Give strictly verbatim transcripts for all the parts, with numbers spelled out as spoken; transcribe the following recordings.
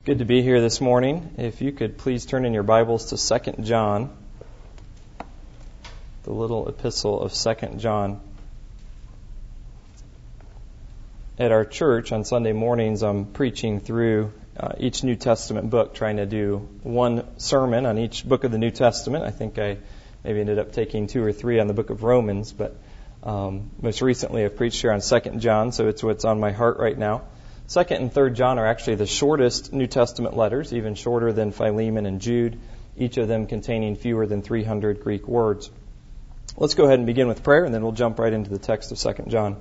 Good to be here this morning. If you could please turn in your Bibles to Second John, the little epistle of Second John. At our church on Sunday mornings, I'm preaching through uh, each New Testament book, trying to do one sermon on each book of the New Testament. I think I maybe ended up taking two or three on the book of Romans, but um, most recently I've preached here on Second John, so it's what's on my heart right now. Second and Third John are actually the shortest New Testament letters, even shorter than Philemon and Jude, each of them containing fewer than three hundred Greek words. Let's go ahead and begin with prayer, and then we'll jump right into the text of Second John.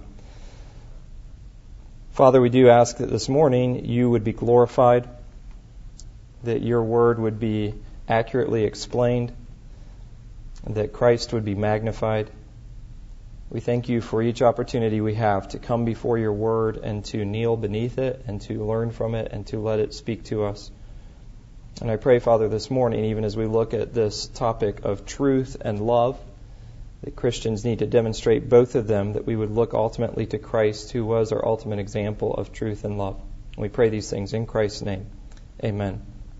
Father, we do ask that this morning you would be glorified, that your word would be accurately explained, and that Christ would be magnified. We thank you for each opportunity we have to come before your word and to kneel beneath it and to learn from it and to let it speak to us. And I pray, Father, this morning, even as we look at this topic of truth and love, that Christians need to demonstrate both of them, that we would look ultimately to Christ, who was our ultimate example of truth and love. And we pray these things in Christ's name. Amen.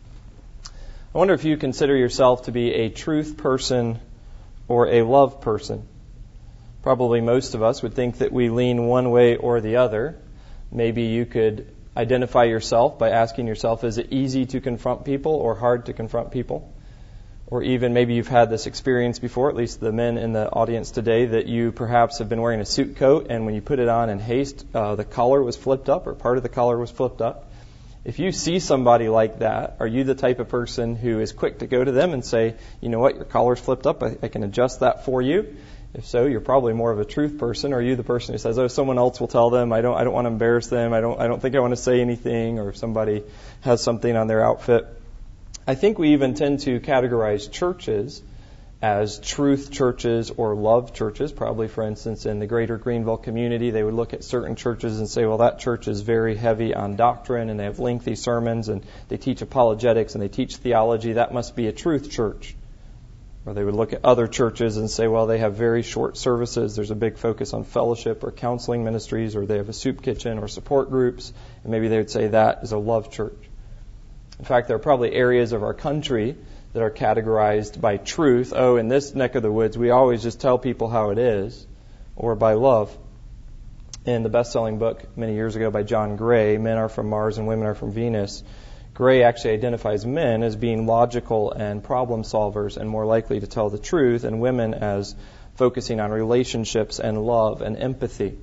I wonder if you consider yourself to be a truth person or a love person. Probably most of us would think that we lean one way or the other. Maybe you could identify yourself by asking yourself, is it easy to confront people or hard to confront people? Or even maybe you've had this experience before, at least the men in the audience today, that you perhaps have been wearing a suit coat and when you put it on in haste, uh, the collar was flipped up or part of the collar was flipped up. If you see somebody like that, are you the type of person who is quick to go to them and say, you know what, your collar's flipped up, I, I can adjust that for you? If so, you're probably more of a truth person. Or are you the person who says, "Oh, someone else will tell them. I don't. I don't want to embarrass them. I don't. I don't think I want to say anything." Or if somebody has something on their outfit, I think we even tend to categorize churches as truth churches or love churches. Probably, for instance, in the greater Greenville community, they would look at certain churches and say, "Well, that church is very heavy on doctrine, and they have lengthy sermons, and they teach apologetics, and they teach theology. That must be a truth church." Or they would look at other churches and say, well, they have very short services. There's a big focus on fellowship or counseling ministries, or they have a soup kitchen or support groups. And maybe they would say that is a love church. In fact, there are probably areas of our country that are categorized by truth. Oh, in this neck of the woods, we always just tell people how it is, or by love. In the best-selling book many years ago by John Gray, Men Are From Mars and Women Are From Venus, Gray actually identifies men as being logical and problem solvers and more likely to tell the truth, and women as focusing on relationships and love and empathy.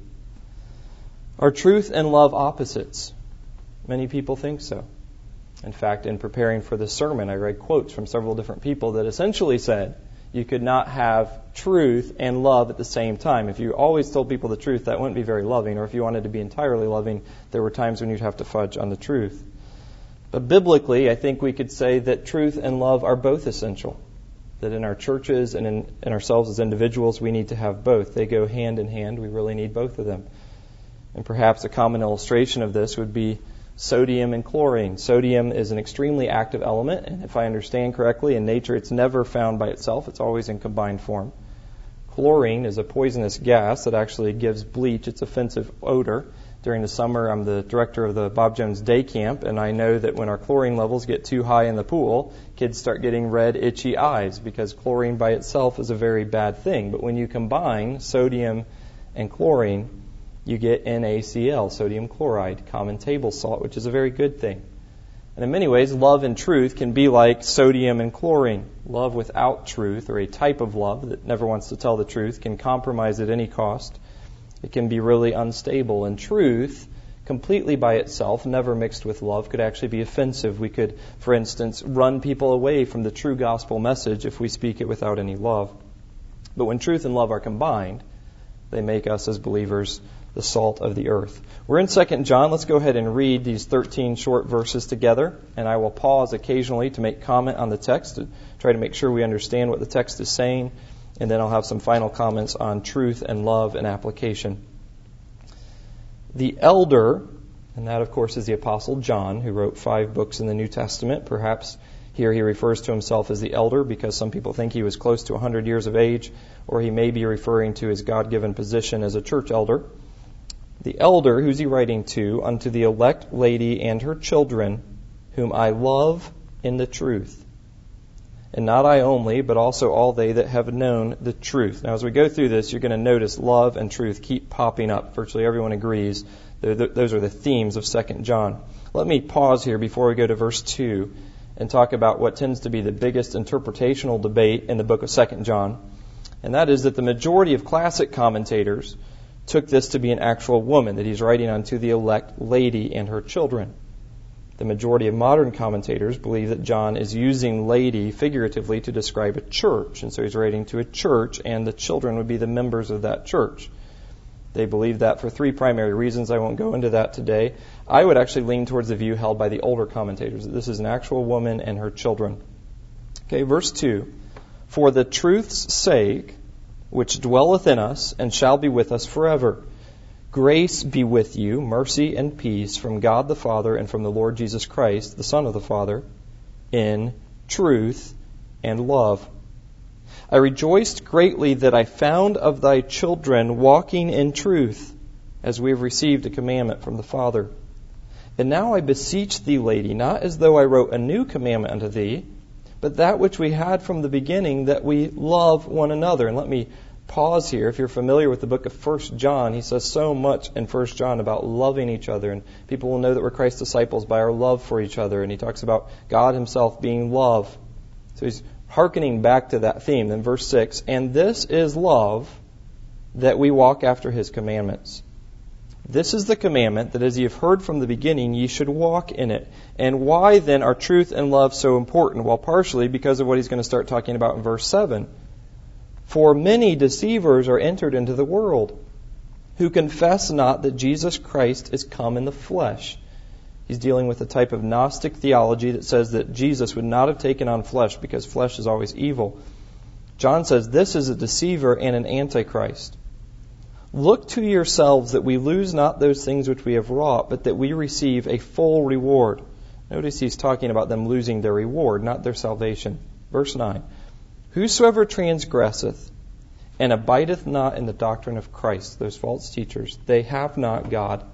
Are truth and love opposites? Many people think so. In fact, in preparing for this sermon, I read quotes from several different people that essentially said you could not have truth and love at the same time. If you always told people the truth, that wouldn't be very loving, or if you wanted to be entirely loving, there were times when you'd have to fudge on the truth. But biblically, I think we could say that truth and love are both essential. That in our churches and in, in ourselves as individuals, we need to have both. They go hand in hand. We really need both of them. And perhaps a common illustration of this would be sodium and chlorine. Sodium is an extremely active element, and if I understand correctly, in nature it's never found by itself. It's always in combined form. Chlorine is a poisonous gas that actually gives bleach its offensive odor. During the summer, I'm the director of the Bob Jones Day Camp, and I know that when our chlorine levels get too high in the pool, kids start getting red, itchy eyes because chlorine by itself is a very bad thing. But when you combine sodium and chlorine, you get N A C L, sodium chloride, common table salt, which is a very good thing. And in many ways, love and truth can be like sodium and chlorine. Love without truth, or a type of love that never wants to tell the truth, can compromise at any cost. It can be really unstable. And truth, completely by itself, never mixed with love, could actually be offensive. We could, for instance, run people away from the true gospel message if we speak it without any love. But when truth and love are combined, they make us as believers the salt of the earth. We're in Second John. Let's go ahead and read these thirteen short verses together. And I will pause occasionally to make comment on the text, to try to make sure we understand what the text is saying. And then I'll have some final comments on truth and love and application. The elder, and that of course is the Apostle John, who wrote five books in the New Testament. Perhaps here he refers to himself as the elder because some people think he was close to one hundred years of age, or he may be referring to his God-given position as a church elder. The elder, who's he writing to? Unto the elect lady and her children, whom I love in the truth. And not I only, but also all they that have known the truth. Now, as we go through this, you're going to notice love and truth keep popping up. Virtually everyone agrees. Those are the themes of Second John. Let me pause here before we go to verse two and talk about what tends to be the biggest interpretational debate in the book of Second John. And that is that the majority of classic commentators took this to be an actual woman, that he's writing unto the elect lady and her children. The majority of modern commentators believe that John is using lady figuratively to describe a church. And so he's writing to a church, and the children would be the members of that church. They believe that for three primary reasons. I won't go into that today. I would actually lean towards the view held by the older commentators, that this is an actual woman and her children. Okay, verse two. For the truth's sake, which dwelleth in us, and shall be with us forever. Grace be with you, mercy and peace from God the Father and from the Lord Jesus Christ, the Son of the Father, in truth and love. I rejoiced greatly that I found of thy children walking in truth, as we have received a commandment from the Father. And now I beseech thee, lady, not as though I wrote a new commandment unto thee, but that which we had from the beginning, that we love one another. And let me pause here. If you're familiar with the book of First John, he says so much in First John about loving each other, and people will know that we're Christ's disciples by our love for each other. And he talks about God himself being love. So he's hearkening back to that theme. Then verse six, and this is love, that we walk after his commandments. This is the commandment, that as ye have heard from the beginning, ye should walk in it. And why then are truth and love so important? Well, partially because of what he's going to start talking about in verse seven. For many deceivers are entered into the world, who confess not that Jesus Christ is come in the flesh. He's dealing with a type of Gnostic theology that says that Jesus would not have taken on flesh because flesh is always evil. John says this is a deceiver and an antichrist. Look to yourselves that we lose not those things which we have wrought, but that we receive a full reward. Notice he's talking about them losing their reward, not their salvation. Verse nine. Whosoever transgresseth and abideth not in the doctrine of Christ, those false teachers, they have not God.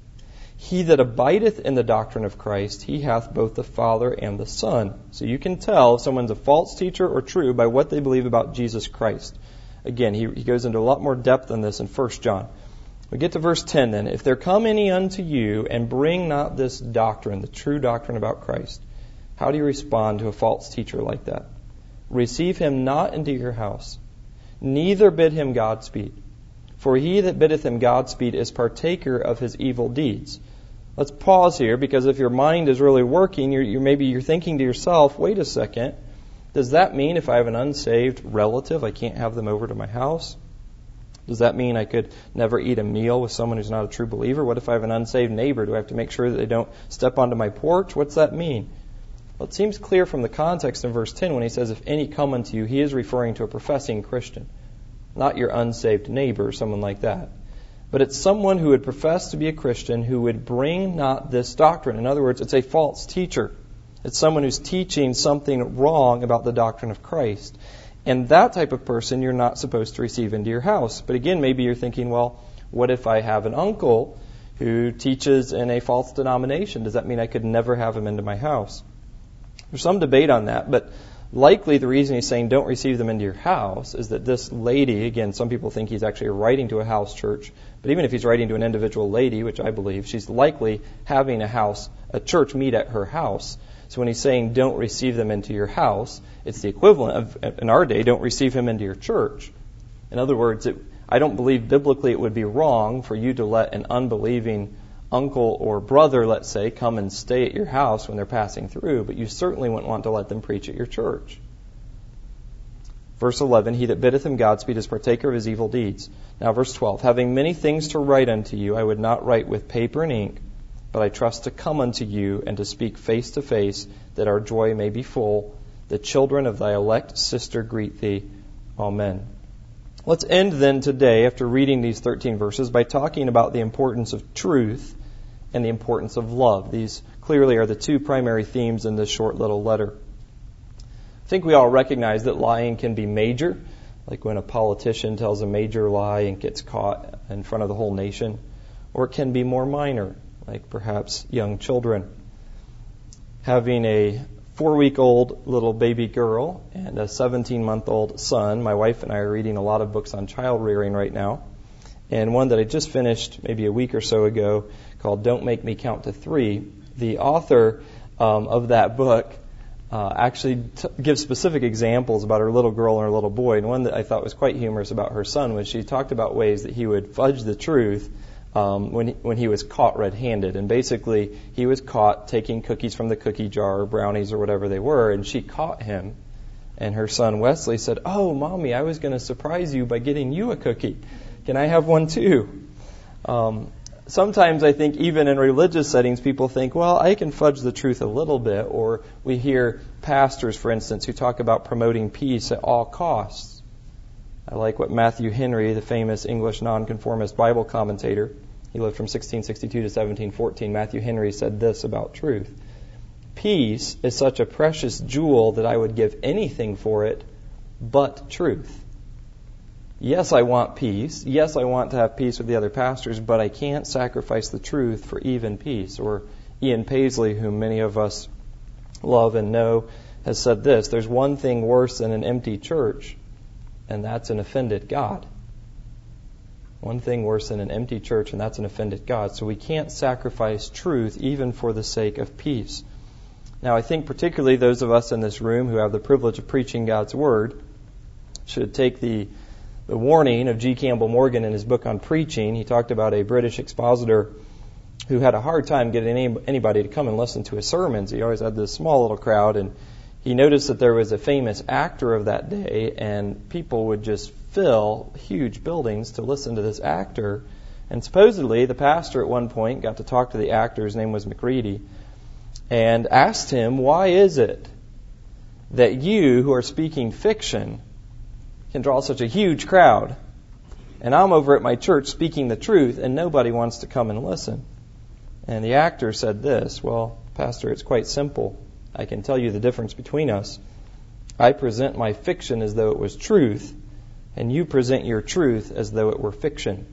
He that abideth in the doctrine of Christ, he hath both the Father and the Son. So you can tell if someone's a false teacher or true by what they believe about Jesus Christ. Again, he, he goes into a lot more depth than this in First John. We get to verse ten then. If there come any unto you and bring not this doctrine, the true doctrine about Christ, how do you respond to a false teacher like that? Receive him not into your house, neither bid him Godspeed. For he that biddeth him Godspeed is partaker of his evil deeds. Let's pause here, because if your mind is really working, you're, you're maybe you're thinking to yourself, wait a second, does that mean if I have an unsaved relative, I can't have them over to my house? Does that mean I could never eat a meal with someone who's not a true believer? What if I have an unsaved neighbor? Do I have to make sure that they don't step onto my porch? What's that mean? Well, it seems clear from the context in verse ten when he says, if any come unto you, he is referring to a professing Christian, not your unsaved neighbor, someone like that. But it's someone who would profess to be a Christian who would bring not this doctrine. In other words, it's a false teacher. It's someone who's teaching something wrong about the doctrine of Christ. And that type of person you're not supposed to receive into your house. But again, maybe you're thinking, well, what if I have an uncle who teaches in a false denomination? Does that mean I could never have him into my house? There's some debate on that, but likely the reason he's saying don't receive them into your house is that this lady, again, some people think he's actually writing to a house church, but even if he's writing to an individual lady, which I believe, she's likely having a house, a church meet at her house. So when he's saying don't receive them into your house, it's the equivalent of, in our day, don't receive him into your church. In other words, it, I don't believe biblically it would be wrong for you to let an unbelieving uncle or brother, let's say, come and stay at your house when they're passing through, but you certainly wouldn't want to let them preach at your church. Verse eleven, he that biddeth him Godspeed is partaker of his evil deeds. Now verse twelve, having many things to write unto you, I would not write with paper and ink, but I trust to come unto you and to speak face to face, that our joy may be full. The children of thy elect sister greet thee. Amen. Let's end then today, after reading these thirteen verses, by talking about the importance of truth and the importance of love. These clearly are the two primary themes in this short little letter. I think we all recognize that lying can be major, like when a politician tells a major lie and gets caught in front of the whole nation, or it can be more minor, like perhaps young children. having a four-week-old little baby girl and a seventeen-month-old son. My wife and I are reading a lot of books on child rearing right now, and one that I just finished maybe a week or so ago called Don't Make Me Count to Three. The author um, of that book uh, actually t- gives specific examples about her little girl and her little boy, and one that I thought was quite humorous about her son was she talked about ways that he would fudge the truth Um, when he, when he was caught red-handed. And basically, he was caught taking cookies from the cookie jar or brownies or whatever they were, and she caught him. And her son Wesley said, "Oh, Mommy, I was going to surprise you by getting you a cookie. Can I have one too?" Um, sometimes I think even in religious settings, people think, well, I can fudge the truth a little bit. Or we hear pastors, for instance, who talk about promoting peace at all costs. I like what Matthew Henry, the famous English nonconformist Bible commentator, he lived from sixteen sixty-two to seventeen fourteen, Matthew Henry said this about truth. "Peace is such a precious jewel that I would give anything for it but truth." Yes, I want peace. Yes, I want to have peace with the other pastors, but I can't sacrifice the truth for even peace. Or Ian Paisley, whom many of us love and know, has said this: there's one thing worse than an empty church, and that's an offended God. One thing worse than an empty church, and that's an offended God. So we can't sacrifice truth even for the sake of peace. Now, I think particularly those of us in this room who have the privilege of preaching God's Word should take the, the warning of G. Campbell Morgan in his book on preaching. He talked about a British expositor who had a hard time getting any, anybody to come and listen to his sermons. He always had this small little crowd, and he noticed that there was a famous actor of that day, and people would just fill huge buildings to listen to this actor. And supposedly, the pastor at one point got to talk to the actor, his name was McReady, and asked him, "Why is it that you, who are speaking fiction, can draw such a huge crowd, and I'm over at my church speaking the truth, and nobody wants to come and listen?" And the actor said this: "Well, Pastor, it's quite simple. I can tell you the difference between us. I present my fiction as though it was truth, and you present your truth as though it were fiction."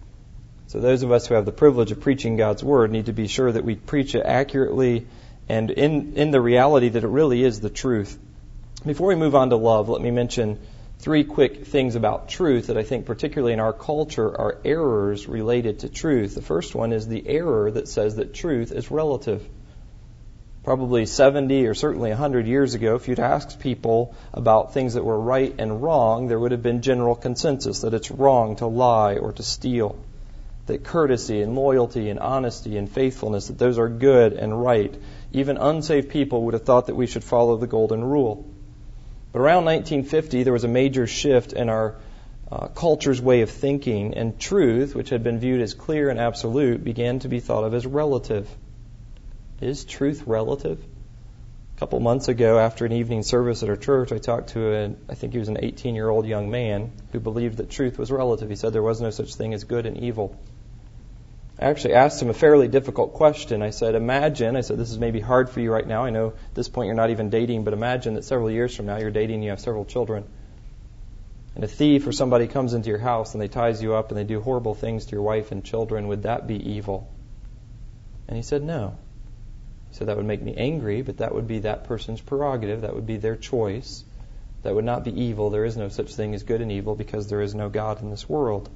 So those of us who have the privilege of preaching God's Word need to be sure that we preach it accurately and in, in the reality that it really is the truth. Before we move on to love, let me mention three quick things about truth that I think particularly in our culture are errors related to truth. The first one is the error that says that truth is relative. Probably seventy or certainly one hundred years ago, if you'd asked people about things that were right and wrong, there would have been general consensus that it's wrong to lie or to steal, that courtesy and loyalty and honesty and faithfulness, that those are good and right. Even unsaved people would have thought that we should follow the golden rule. But around nineteen fifty, there was a major shift in our uh, culture's way of thinking, and truth, which had been viewed as clear and absolute, began to be thought of as relative. Is truth relative? A couple months ago, after an evening service at our church, I talked to a, I think he was an eighteen-year-old young man who believed that truth was relative. He said there was no such thing as good and evil. I actually asked him a fairly difficult question. I said, imagine, I said, this is maybe hard for you right now. I know at this point you're not even dating, but imagine that several years from now you're dating and you have several children. And a thief or somebody comes into your house and they ties you up and they do horrible things to your wife and children. Would that be evil? And he said, no. He said, that would make me angry, but that would be that person's prerogative. That would be their choice. That would not be evil. There is no such thing as good and evil because there is no God in this world.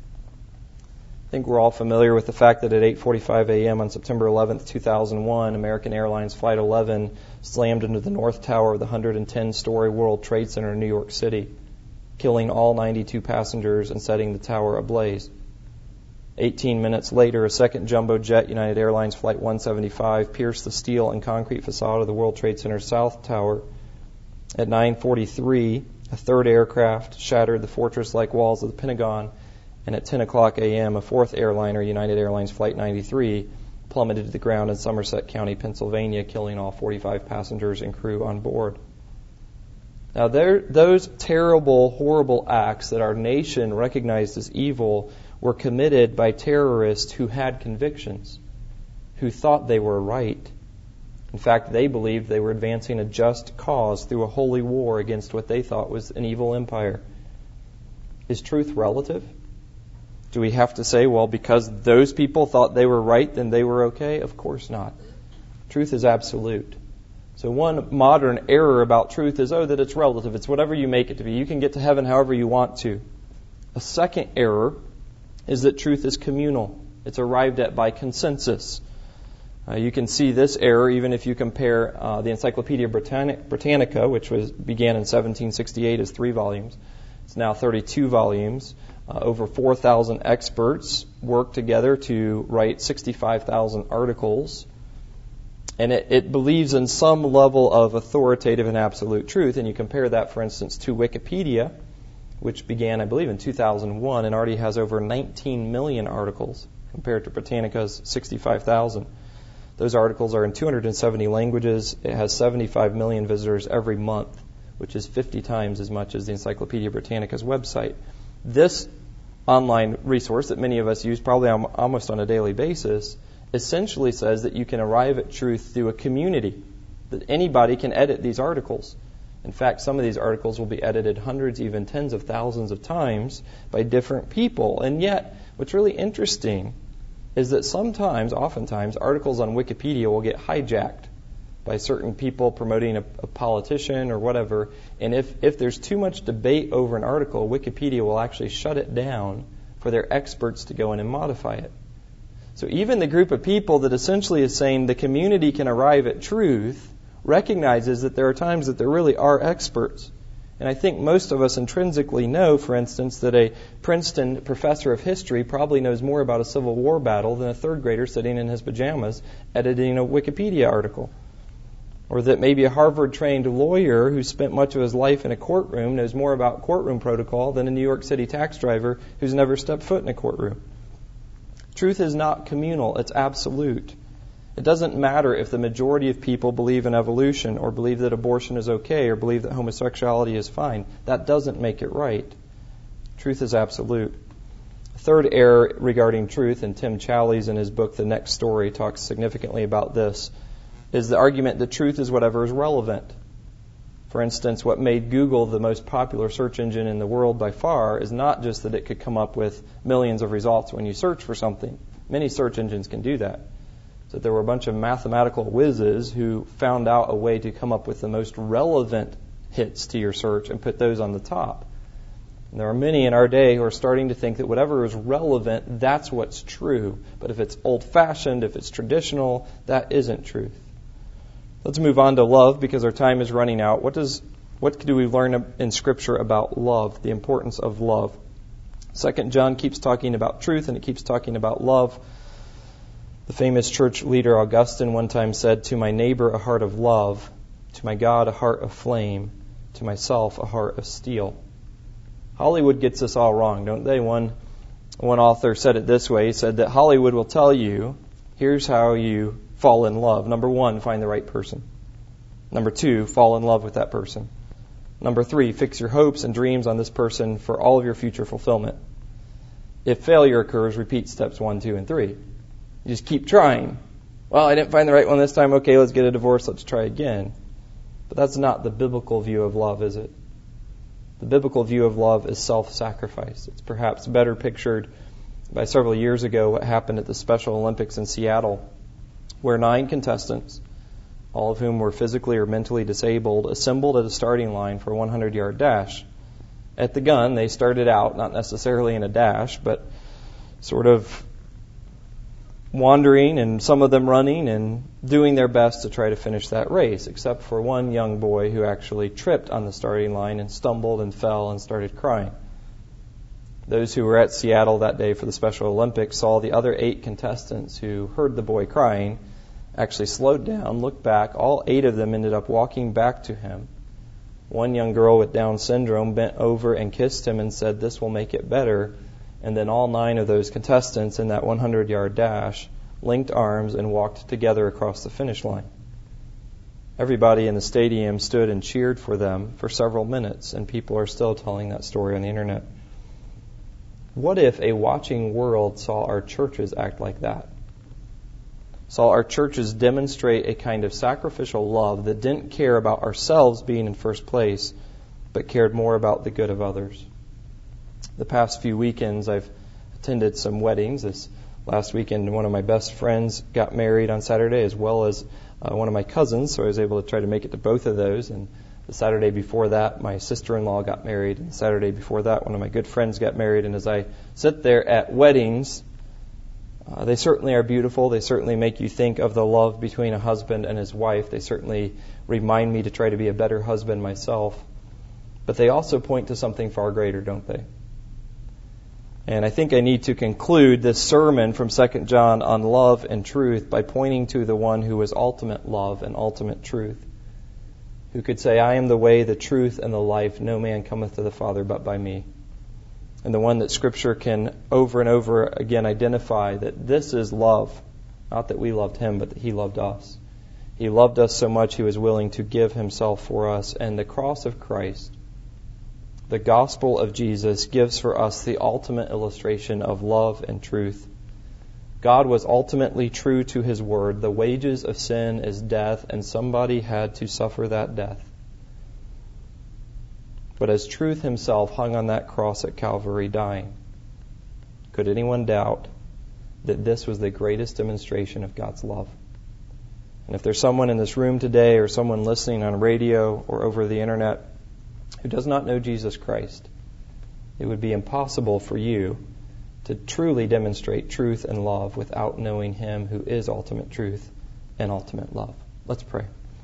I think we're all familiar with the fact that at eight forty-five a.m. on September eleventh, two thousand one, American Airlines Flight eleven slammed into the North Tower of the one hundred ten story World Trade Center in New York City, killing all ninety-two passengers and setting the tower ablaze. Eighteen minutes later, a second jumbo jet, United Airlines Flight one seventy-five, pierced the steel and concrete facade of the World Trade Center South Tower. At nine forty-three, a third aircraft shattered the fortress-like walls of the Pentagon. And at ten o'clock a.m., a fourth airliner, United Airlines Flight ninety-three, plummeted to the ground in Somerset County, Pennsylvania, killing all forty-five passengers and crew on board. Now, there, those terrible, horrible acts that our nation recognized as evil were committed by terrorists who had convictions, who thought they were right. In fact, they believed they were advancing a just cause through a holy war against what they thought was an evil empire. Is truth relative? Do we have to say, well, because those people thought they were right, then they were okay? Of course not. Truth is absolute. So one modern error about truth is, oh, that it's relative. It's whatever you make it to be. You can get to heaven however you want to. A second error is that truth is communal. It's arrived at by consensus. Uh, you can see this error even if you compare uh, the Encyclopedia Britannica, Britannica, which was began in seventeen sixty-eight as three volumes. It's now thirty-two volumes. Uh, over four thousand experts worked together to write sixty-five thousand articles. And it, it believes in some level of authoritative and absolute truth. And you compare that, for instance, to Wikipedia, which began, I believe, in two thousand one and already has over nineteen million articles compared to Britannica's sixty-five thousand. Those articles are in two hundred seventy languages. It has seventy-five million visitors every month, which is fifty times as much as the Encyclopedia Britannica's website. This online resource that many of us use probably almost on a daily basis essentially says that you can arrive at truth through a community, that anybody can edit these articles. In fact, some of these articles will be edited hundreds, even tens of thousands of times by different people. And yet, what's really interesting is that sometimes, oftentimes, articles on Wikipedia will get hijacked by certain people promoting a, a politician or whatever. And if, if there's too much debate over an article, Wikipedia will actually shut it down for their experts to go in and modify it. So even the group of people that essentially is saying the community can arrive at truth recognizes that there are times that there really are experts. And I think most of us intrinsically know, for instance, that a Princeton professor of history probably knows more about a Civil War battle than a third grader sitting in his pajamas editing a Wikipedia article. Or that maybe a Harvard-trained lawyer who spent much of his life in a courtroom knows more about courtroom protocol than a New York City tax driver who's never stepped foot in a courtroom. Truth is not communal, it's absolute. It doesn't matter if the majority of people believe in evolution or believe that abortion is okay or believe that homosexuality is fine. That doesn't make it right. Truth is absolute. Third error regarding truth, and Tim Challies in his book The Next Story talks significantly about this, is the argument that truth is whatever is relevant. For instance, what made Google the most popular search engine in the world by far is not just that it could come up with millions of results when you search for something. Many search engines can do that. So there were a bunch of mathematical whizzes who found out a way to come up with the most relevant hits to your search and put those on the top. And there are many in our day who are starting to think that whatever is relevant, that's what's true. But if it's old-fashioned, if it's traditional, that isn't truth. Let's move on to love because our time is running out. What does what do we learn in Scripture about love, the importance of love? Second John keeps talking about truth and it keeps talking about love. The famous church leader Augustine one time said, "To my neighbor a heart of love, to my God a heart of flame, to myself a heart of steel." Hollywood gets this all wrong, don't they? One one author said it this way. He said that Hollywood will tell you, here's how you fall in love. Number one, find the right person. Number two, fall in love with that person. Number three, fix your hopes and dreams on this person for all of your future fulfillment. If failure occurs, repeat steps one, two, and three. You just keep trying. Well, I didn't find the right one this time. Okay, let's get a divorce. Let's try again. But that's not the biblical view of love, is it? The biblical view of love is self-sacrifice. It's perhaps better pictured by several years ago what happened at the Special Olympics in Seattle, where nine contestants, all of whom were physically or mentally disabled, assembled at a starting line for a hundred-yard dash. At the gun, they started out, not necessarily in a dash, but sort of wandering and some of them running and doing their best to try to finish that race, except for one young boy who actually tripped on the starting line and stumbled and fell and started crying. Those who were at Seattle that day for the Special Olympics saw the other eight contestants who heard the boy crying actually slowed down, looked back. All eight of them ended up walking back to him. One young girl with Down syndrome bent over and kissed him and said, "This will make it better." And then all nine of those contestants in that hundred-yard dash linked arms and walked together across the finish line. Everybody in the stadium stood and cheered for them for several minutes, and people are still telling that story on the internet. What if a watching world saw our churches act like that? Saw our churches demonstrate a kind of sacrificial love that didn't care about ourselves being in first place, but cared more about the good of others. The past few weekends, I've attended some weddings. This last weekend, one of my best friends got married on Saturday, as well as uh, one of my cousins, so I was able to try to make it to both of those. And the Saturday before that, my sister-in-law got married. And the Saturday before that, one of my good friends got married. And as I sit there at weddings, uh, they certainly are beautiful. They certainly make you think of the love between a husband and his wife. They certainly remind me to try to be a better husband myself. But they also point to something far greater, don't they? And I think I need to conclude this sermon from Second John on love and truth by pointing to the one who is ultimate love and ultimate truth, who could say, I am the way, the truth, and the life. No man cometh to the Father but by me. And the one that Scripture can over and over again identify that this is love. Not that we loved him, but that he loved us. He loved us so much he was willing to give himself for us. And the cross of Christ, the gospel of Jesus, gives for us the ultimate illustration of love and truth. God was ultimately true to his word. The wages of sin is death, and somebody had to suffer that death. But as truth himself hung on that cross at Calvary dying, could anyone doubt that this was the greatest demonstration of God's love? And if there's someone in this room today or someone listening on radio or over the internet who does not know Jesus Christ, it would be impossible for you to truly demonstrate truth and love without knowing him who is ultimate truth and ultimate love. Let's pray.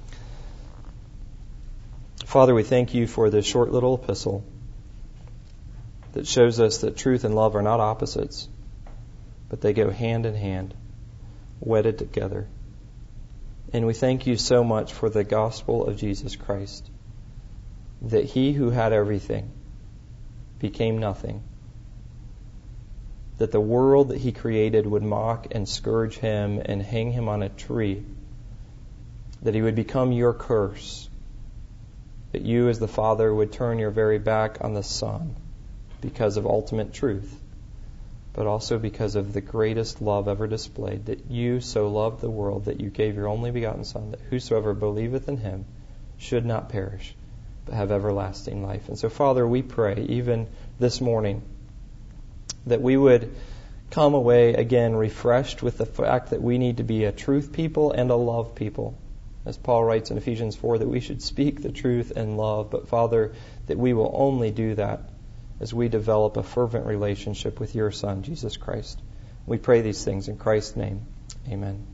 Father, we thank you for this short little epistle that shows us that truth and love are not opposites, but they go hand in hand, wedded together. And we thank you so much for the gospel of Jesus Christ, that he who had everything became nothing, that the world that he created would mock and scourge him and hang him on a tree, that he would become your curse, that you as the Father would turn your very back on the Son because of ultimate truth, but also because of the greatest love ever displayed, that you so loved the world that you gave your only begotten Son, that whosoever believeth in him should not perish, but have everlasting life. And so, Father, we pray, even this morning, that we would come away again refreshed with the fact that we need to be a truth people and a love people. As Paul writes in Ephesians four, that we should speak the truth in love. But Father, that we will only do that as we develop a fervent relationship with your Son, Jesus Christ. We pray these things in Christ's name. Amen.